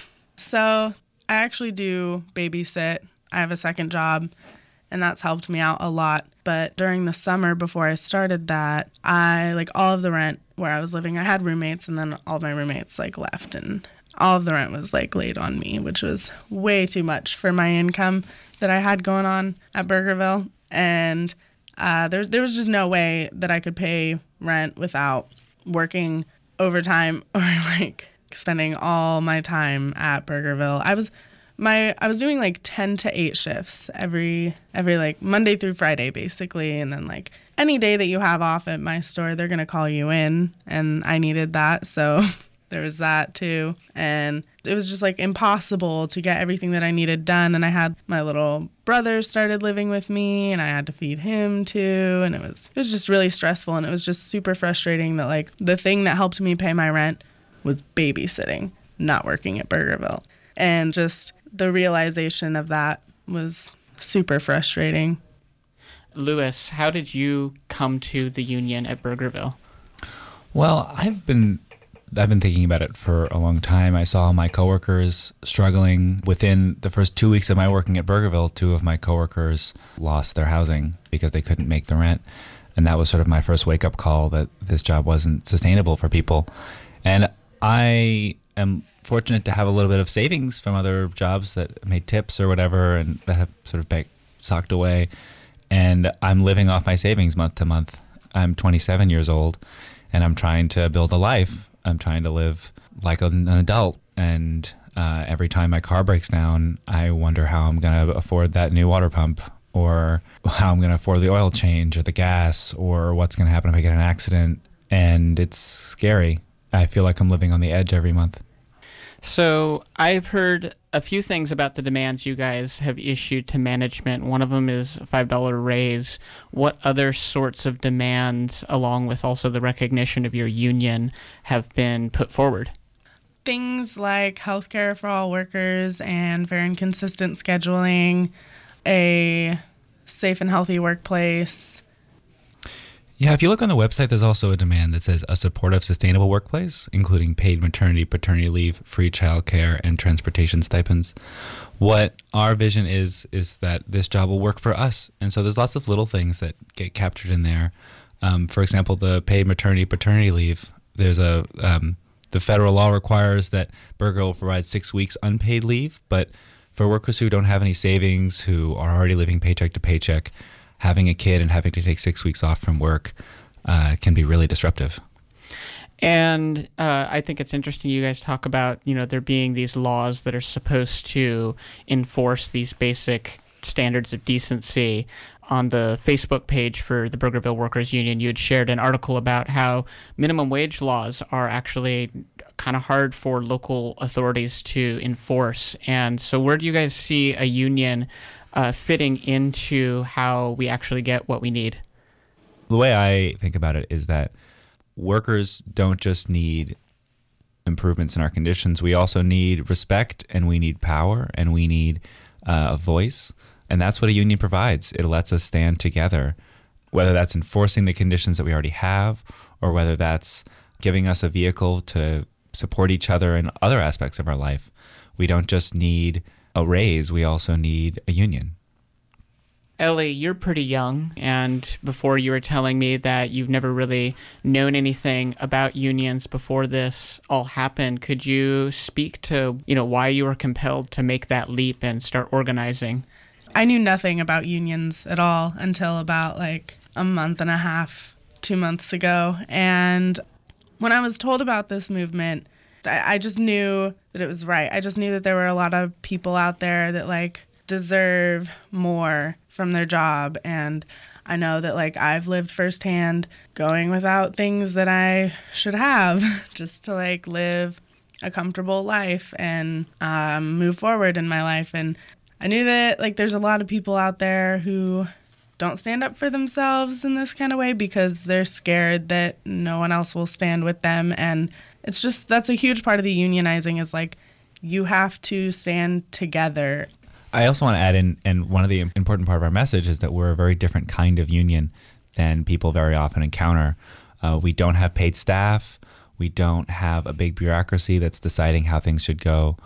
So I actually do babysit. I have a second job and that's helped me out a lot. But during the summer before I started that, I all of the rent where I was living, I had roommates and then all my roommates left and all of the rent was laid on me, which was way too much for my income that I had going on at Burgerville. And there was just no way that I could pay rent without working overtime or spending all my time at Burgerville. I was doing 10 to 8 shifts every Monday through Friday basically, and then any day that you have off at my store they're going to call you in, and I needed that, so there was that too. And it was just impossible to get everything that I needed done, and I had my little brother started living with me and I had to feed him too, and it was just really stressful, and it was just super frustrating that the thing that helped me pay my rent was babysitting, not working at Burgerville. And just the realization of that was super frustrating. Lewis, how did you come to the union at Burgerville? Well, I've been thinking about it for a long time. I saw my coworkers struggling. Within the first 2 weeks of my working at Burgerville, 2 of my coworkers lost their housing because they couldn't make the rent. And that was sort of my first wake-up call that this job wasn't sustainable for people. And I am fortunate to have a little bit of savings from other jobs that made tips or whatever and that have sort of socked away. And I'm living off my savings month to month. I'm 27 years old and I'm trying to build a life. I'm trying to live like an adult. And every time my car breaks down, I wonder how I'm going to afford that new water pump, or how I'm going to afford the oil change or the gas, or what's going to happen if I get in an accident. And it's scary. I feel like I'm living on the edge every month. So I've heard a few things about the demands you guys have issued to management. One of them is a $5 raise. What other sorts of demands, along with also the recognition of your union, have been put forward? Things like healthcare for all workers and fair and consistent scheduling, a safe and healthy workplace. Yeah, if you look on the website, there's also a demand that says a supportive, sustainable workplace, including paid maternity, paternity leave, free childcare, and transportation stipends. What our vision is that this job will work for us. And so there's lots of little things that get captured in there. For example, the paid maternity, paternity leave, there's the federal law requires that Burger will provide 6 weeks unpaid leave, but for workers who don't have any savings, who are already living paycheck to paycheck, having a kid and having to take 6 weeks off from work can be really disruptive. And I think it's interesting you guys talk about, there being these laws that are supposed to enforce these basic standards of decency. On the Facebook page for the Burgerville Workers Union, you had shared an article about how minimum wage laws are actually kind of hard for local authorities to enforce. And so where do you guys see a union fitting into how we actually get what we need? The way I think about it is that workers don't just need improvements in our conditions. We also need respect, and we need power, and we need a voice. And that's what a union provides. It lets us stand together, whether that's enforcing the conditions that we already have, or whether that's giving us a vehicle to support each other in other aspects of our life. We don't just need a raise, we also need a union. Ellie, you're pretty young, and before you were telling me that you've never really known anything about unions before this all happened. Could you speak to, why you were compelled to make that leap and start organizing? I knew nothing about unions at all until about a month and a half, 2 months ago. And when I was told about this movement, I just knew that it was right. I just knew that there were a lot of people out there that deserve more from their job. And I know that I've lived firsthand going without things that I should have just to live a comfortable life and move forward in my life. And I knew that there's a lot of people out there who don't stand up for themselves in this kind of way because they're scared that no one else will stand with them. And it's just, that's a huge part of the unionizing is you have to stand together. I also want to add in, and one of the important part of our message is that we're a very different kind of union than people very often encounter. We don't have paid staff. We don't have a big bureaucracy that's deciding how things should go.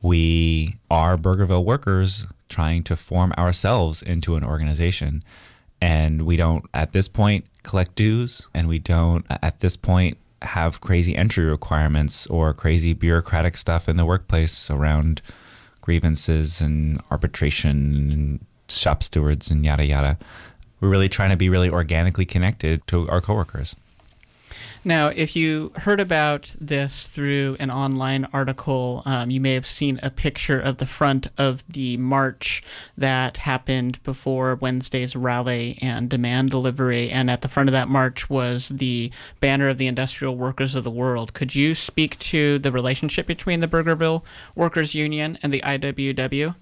We are Burgerville workers trying to form ourselves into an organization. And we don't, at this point, collect dues, and we don't, at this point, have crazy entry requirements or crazy bureaucratic stuff in the workplace around grievances and arbitration and shop stewards and yada yada. We're really trying to be really organically connected to our coworkers. Now, if you heard about this through an online article, you may have seen a picture of the front of the march that happened before Wednesday's rally and demand delivery. And at the front of that march was the banner of the Industrial Workers of the World. Could you speak to the relationship between the Burgerville Workers Union and the IWW?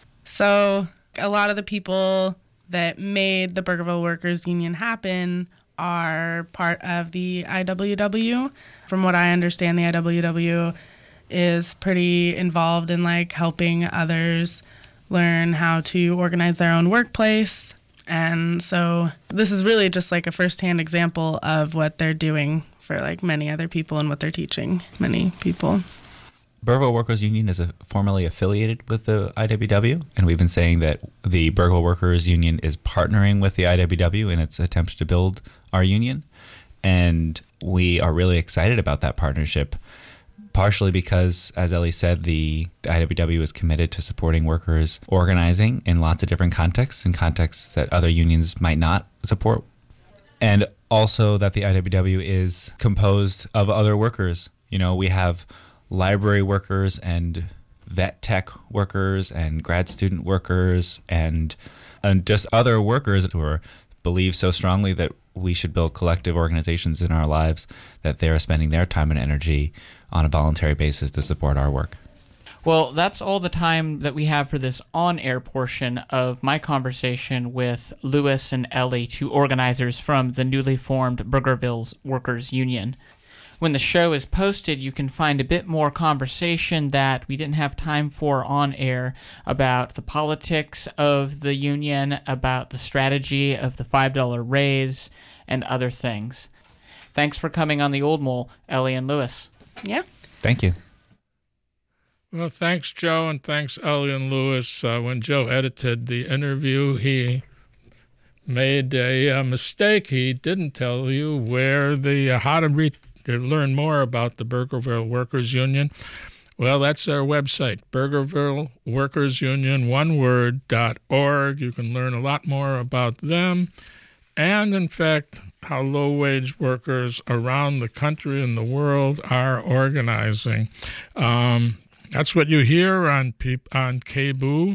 So a lot of the people that made the Burgerville Workers Union happen are part of the IWW. From what I understand, the IWW is pretty involved in helping others learn how to organize their own workplace. And so this is really just a firsthand example of what they're doing for many other people and what they're teaching many people. Burgerville Workers Union is formally affiliated with the IWW, and we've been saying that the Burgerville Workers Union is partnering with the IWW in its attempts to build our union, and we are really excited about that partnership, partially because, as Ellie said, the IWW is committed to supporting workers organizing in lots of different contexts, in contexts that other unions might not support, and also that the IWW is composed of other workers. We have library workers and vet tech workers and grad student workers and just other workers who believe so strongly that we should build collective organizations in our lives that they are spending their time and energy on a voluntary basis to support our work. Well, that's all the time that we have for this on-air portion of my conversation with Lewis and Ellie, two organizers from the newly formed Burgerville Workers Union. When the show is posted, you can find a bit more conversation that we didn't have time for on air about the politics of the union, about the strategy of the $5 raise, and other things. Thanks for coming on The Old Mole, Ellie and Lewis. Yeah. Thank you. Well, thanks, Joe, and thanks, Ellie and Lewis. When Joe edited the interview, he made a mistake. He didn't tell you where how to learn more about the Burgerville Workers Union. Well, that's our website, Burgerville Workers Union, oneword.org. You can learn a lot more about them and, in fact, how low-wage workers around the country and the world are organizing. That's what you hear on KBOO.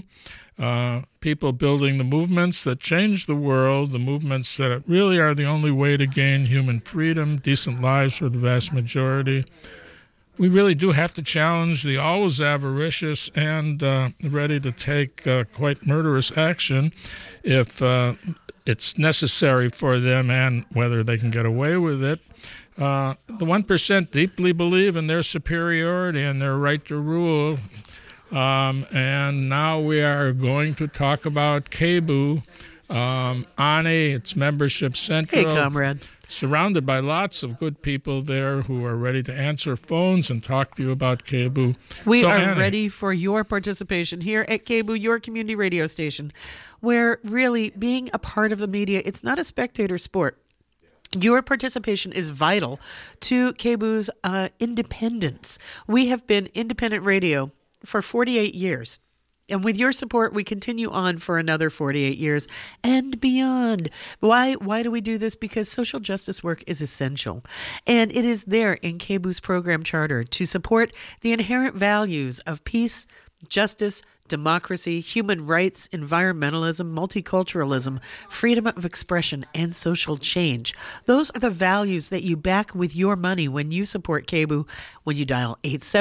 People building the movements that change the world, the movements that really are the only way to gain human freedom, decent lives for the vast majority. We really do have to challenge the always avaricious and ready to take quite murderous action if it's necessary for them and whether they can get away with it. The 1% deeply believe in their superiority and their right to rule. And now we are going to talk about KBOO. Ani, its membership central. Hey, comrade. Surrounded by lots of good people there who are ready to answer phones and talk to you about KBOO. We are Annie, ready for your participation here at KBOO, your community radio station, where really being a part of the media, it's not a spectator sport. Your participation is vital to KBOO's independence. We have been independent radio for 48 years. And with your support, we continue on for another 48 years and beyond. Why do we do this? Because social justice work is essential. And it is there in KBOO's program charter to support the inherent values of peace, justice, democracy, human rights, environmentalism, multiculturalism, freedom of expression, and social change. Those are the values that you back with your money when you support KBOO, when you dial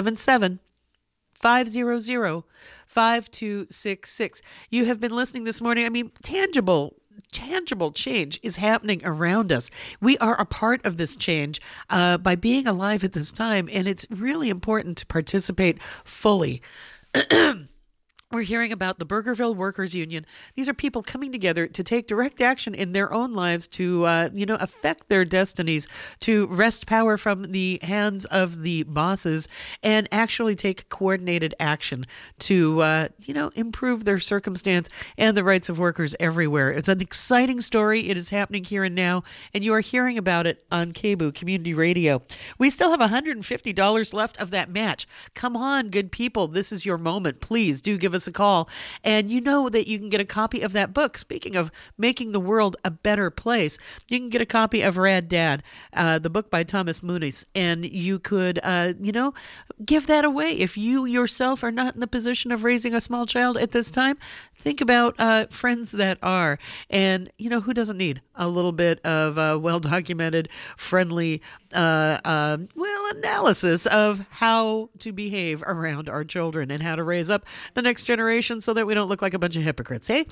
877-500-5266. You have been listening this morning. I mean, tangible change is happening around us. We are a part of this change by being alive at this time, and it's really important to participate fully. We're hearing about the Burgerville Workers Union. These are people coming together to take direct action in their own lives to, affect their destinies, to wrest power from the hands of the bosses and actually take coordinated action to, improve their circumstance and the rights of workers everywhere. It's an exciting story. It is happening here and now, and you are hearing about it on KBOO Community Radio. We still have $150 left of that match. Come on, good people. This is your moment. Please do give us a call. And you know that you can get a copy of that book. Speaking of making the world a better place, you can get a copy of Rad Dad, the book by Thomas Muniz, and you could, give that away. If you yourself are not in the position of raising a small child at this time, think about friends that are. And, who doesn't need a little bit of well-documented, friendly, analysis of how to behave around our children and how to raise up the next generation so that we don't look like a bunch of hypocrites, hey?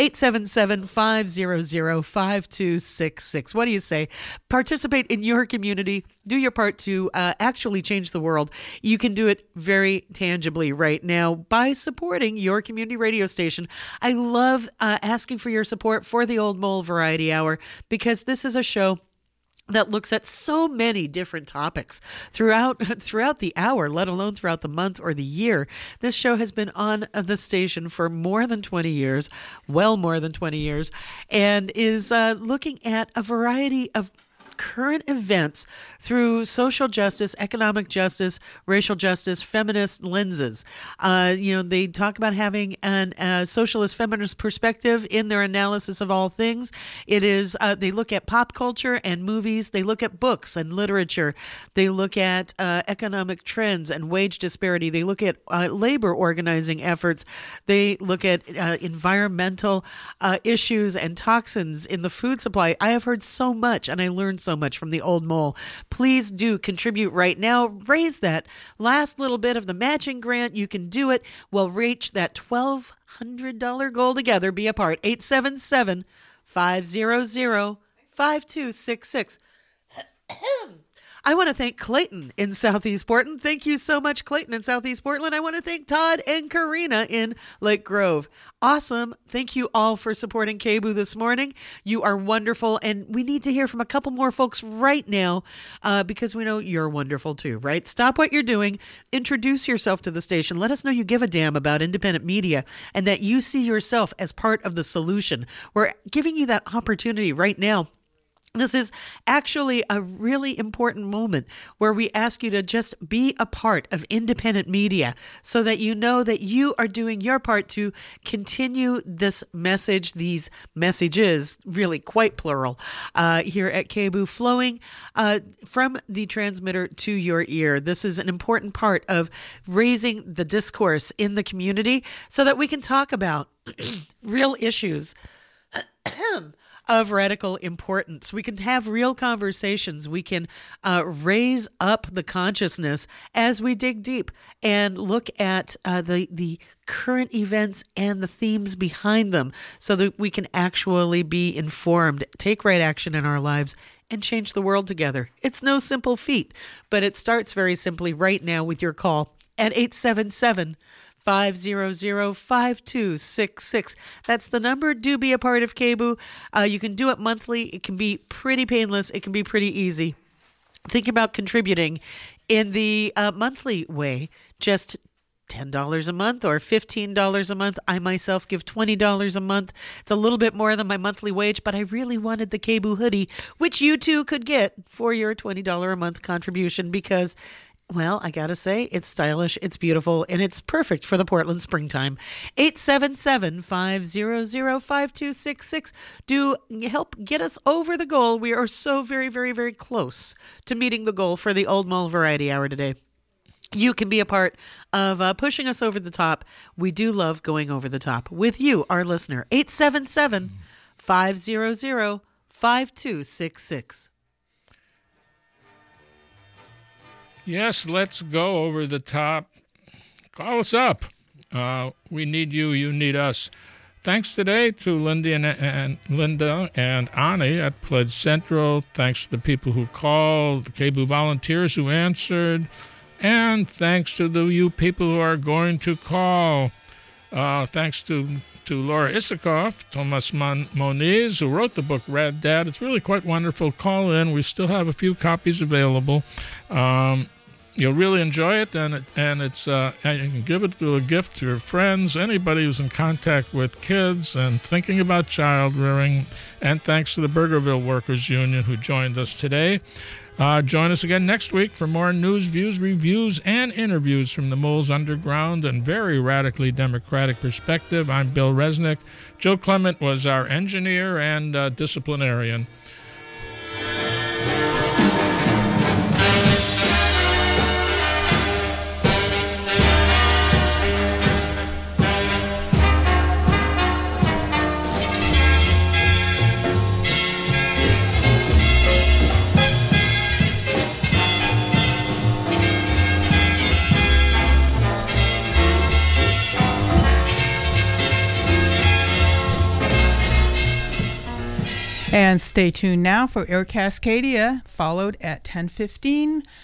877-500-5266. What do you say? Participate in your community. Do your part to actually change the world. You can do it very tangibly right now by supporting your community radio station. I love asking for your support for the Old Mole Variety Hour because this is a show that looks at so many different topics throughout the hour, let alone throughout the month or the year. This show has been on the station for more than 20 years, well more than 20 years, and is looking at a variety of current events through social justice, economic justice, racial justice, feminist lenses. They talk about having a socialist feminist perspective in their analysis of all things. It is, they look at pop culture and movies. They look at books and literature. They look at economic trends and wage disparity. They look at labor organizing efforts. They look at environmental issues and toxins in the food supply. I have heard so much and I learned so much from the Old Mole. Please do contribute right now. Raise that last little bit of the matching grant. You can do it. We'll reach that $1,200 goal together. Be a part. 877-500-5266. I want to thank Clayton in Southeast Portland. Thank you so much, Clayton in Southeast Portland. I want to thank Todd and Karina in Lake Grove. Awesome. Thank you all for supporting KBOO this morning. You are wonderful, and we need to hear from a couple more folks right now because we know you're wonderful too, right? Stop what you're doing. Introduce yourself to the station. Let us know you give a damn about independent media and that you see yourself as part of the solution. We're giving you that opportunity right now. This is actually a really important moment where we ask you to just be a part of independent media so that you know that you are doing your part to continue this message, these messages, really quite plural, here at KBOO, flowing from the transmitter to your ear. This is an important part of raising the discourse in the community so that we can talk about real issues of radical importance. We can have real conversations. We can raise up the consciousness as we dig deep and look at the current events and the themes behind them so that we can actually be informed, take right action in our lives, and change the world together. It's no simple feat, but it starts very simply right now with your call at 877 500-5266. That's the number. Do be a part of KBOO. You can do it monthly. It can be pretty painless. It can be pretty easy. Think about contributing in the monthly way. Just $10 a month or $15 a month. I myself give $20 a month. It's a little bit more than my monthly wage, but I really wanted the KBOO hoodie, which you too could get for your $20 a month contribution because, well, I gotta say, it's stylish, it's beautiful, and it's perfect for the Portland springtime. 877-500-5266. Do help get us over the goal. We are so very, very, very close to meeting the goal for the Old Mole Variety Hour today. You can be a part of pushing us over the top. We do love going over the top with you, our listener. 877-500-5266. Yes, let's go over the top. Call us up. We need you. You need us. Thanks today to Linda and Ani at Pledge Central. Thanks to the people who called, the KBOO volunteers who answered, and thanks to you people who are going to call. Thanks to Laura Isikoff, Tomas Moniz, who wrote the book Rad Dad. It's really quite wonderful. Call in. We still have a few copies available. You'll really enjoy it, and it's and you can give it to a gift to your friends, anybody who's in contact with kids and thinking about child rearing. And thanks to the Burgerville Workers Union who joined us today. Join us again next week for more news, views, reviews, and interviews from the Moles Underground and very radically democratic perspective. I'm Bill Resnick. Joe Clement was our engineer and disciplinarian. And stay tuned now for Air Cascadia, followed at 10:15